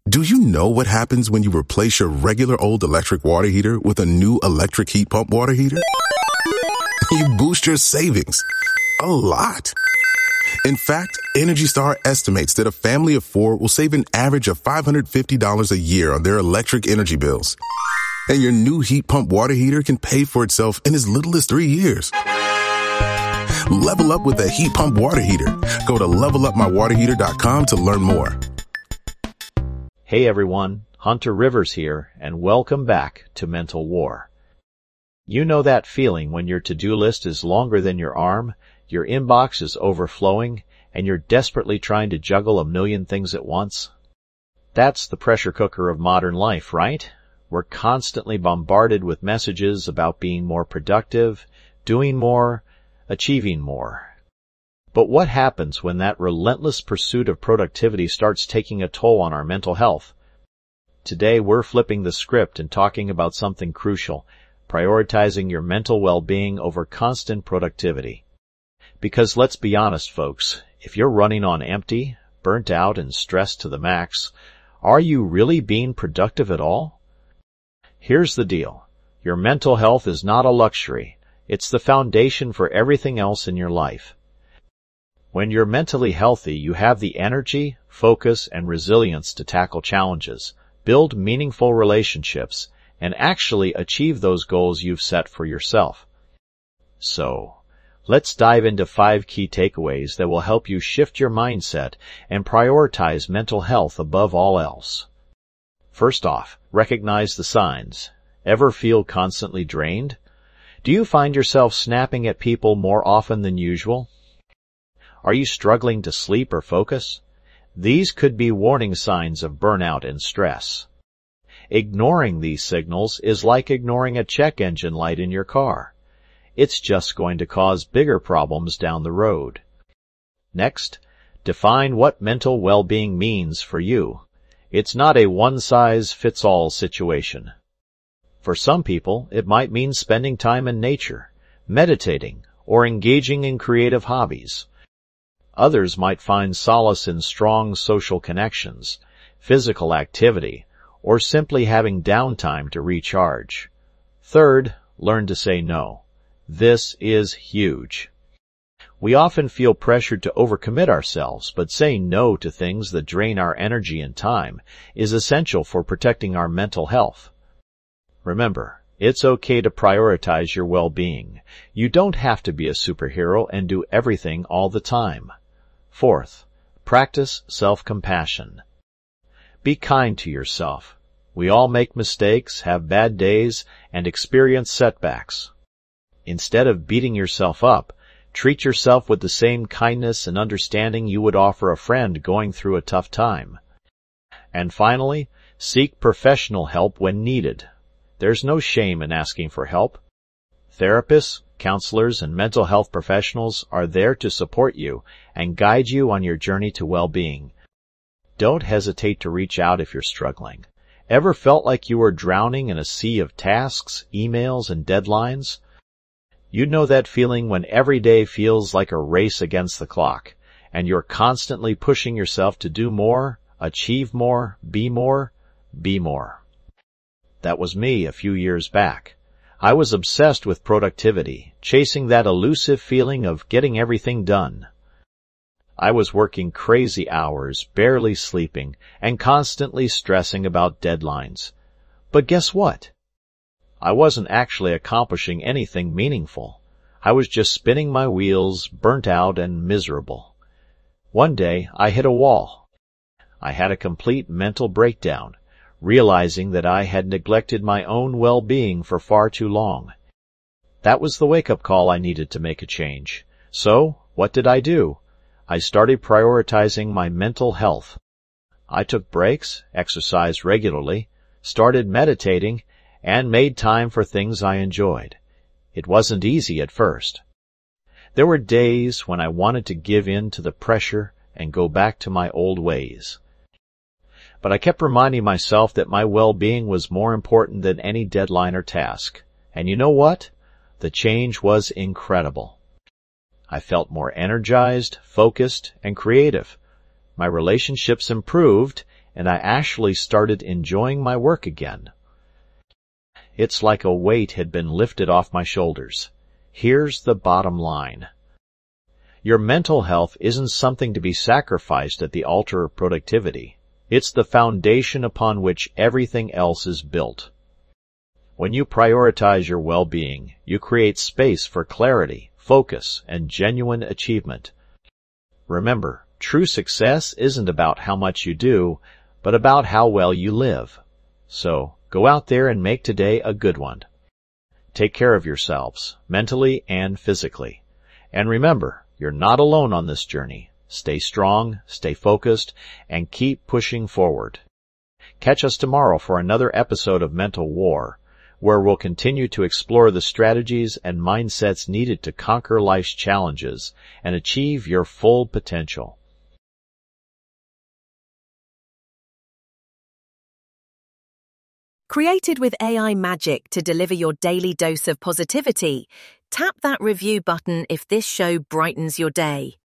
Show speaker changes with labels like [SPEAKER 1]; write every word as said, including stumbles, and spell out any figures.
[SPEAKER 1] Do you know what happens when you replace your regular old electric water heater with a new electric heat pump water heater? You boost your savings a lot. In fact, Energy Star estimates that a family of four will save an average of five hundred fifty dollars a year on their electric energy bills. And your new heat pump water heater can pay for itself in as little as three years. Level up with a heat pump water heater. Go to level up my water heater dot com to learn more.
[SPEAKER 2] Hey everyone, Hunter Rivers here, and welcome back to Mental War. You know that feeling when your to-do list is longer than your arm, your inbox is overflowing, and you're desperately trying to juggle a million things at once? That's the pressure cooker of modern life, right? We're constantly bombarded with messages about being more productive, doing more, achieving more. But what happens when that relentless pursuit of productivity starts taking a toll on our mental health? Today we're flipping the script and talking about something crucial, prioritizing your mental well-being over constant productivity. Because let's be honest, folks, if you're running on empty, burnt out, and stressed to the max, are you really being productive at all? Here's the deal. Your mental health is not a luxury. It's the foundation for everything else in your life. When you're mentally healthy, you have the energy, focus, and resilience to tackle challenges, build meaningful relationships, and actually achieve those goals you've set for yourself. So, let's dive into five key takeaways that will help you shift your mindset and prioritize mental health above all else. First off, recognize the signs. Ever feel constantly drained? Do you find yourself snapping at people more often than usual? Are you struggling to sleep or focus? These could be warning signs of burnout and stress. Ignoring these signals is like ignoring a check engine light in your car. It's just going to cause bigger problems down the road. Next, define what mental well-being means for you. It's not a one-size-fits-all situation. For some people, it might mean spending time in nature, meditating, or engaging in creative hobbies. Others might find solace in strong social connections, physical activity, or simply having downtime to recharge. Third, learn to say no. This is huge. We often feel pressured to overcommit ourselves, but saying no to things that drain our energy and time is essential for protecting our mental health. Remember, it's okay to prioritize your well-being. You don't have to be a superhero and do everything all the time. Fourth, practice self-compassion. Be kind to yourself. We all make mistakes, have bad days, and experience setbacks. Instead of beating yourself up, treat yourself with the same kindness and understanding you would offer a friend going through a tough time. And finally, seek professional help when needed. There's no shame in asking for help. Therapists, counselors, and mental health professionals are there to support you and guide you on your journey to well-being. Don't hesitate to reach out if you're struggling. Ever felt like you were drowning in a sea of tasks, emails, and deadlines? You know that feeling when every day feels like a race against the clock, and you're constantly pushing yourself to do more, achieve more, be more, be more. That was me a few years back. I was obsessed with productivity, chasing that elusive feeling of getting everything done. I was working crazy hours, barely sleeping, and constantly stressing about deadlines. But guess what? I wasn't actually accomplishing anything meaningful. I was just spinning my wheels, burnt out and miserable. One day, I hit a wall. I had a complete mental breakdown, realizing that I had neglected my own well-being for far too long. That was the wake-up call I needed to make a change. So, what did I do? I started prioritizing my mental health. I took breaks, exercised regularly, started meditating, and made time for things I enjoyed. It wasn't easy at first. There were days when I wanted to give in to the pressure and go back to my old ways. But I kept reminding myself that my well-being was more important than any deadline or task. And you know what? The change was incredible. I felt more energized, focused, and creative. My relationships improved, and I actually started enjoying my work again. It's like a weight had been lifted off my shoulders. Here's the bottom line. Your mental health isn't something to be sacrificed at the altar of productivity. It's the foundation upon which everything else is built. When you prioritize your well-being, you create space for clarity, focus, and genuine achievement. Remember, true success isn't about how much you do, but about how well you live. So, go out there and make today a good one. Take care of yourselves, mentally and physically. And remember, you're not alone on this journey. Stay strong, stay focused, and keep pushing forward. Catch us tomorrow for another episode of Mental War, where we'll continue to explore the strategies and mindsets needed to conquer life's challenges and achieve your full potential.
[SPEAKER 3] Created with A I magic to deliver your daily dose of positivity, tap that review button if this show brightens your day.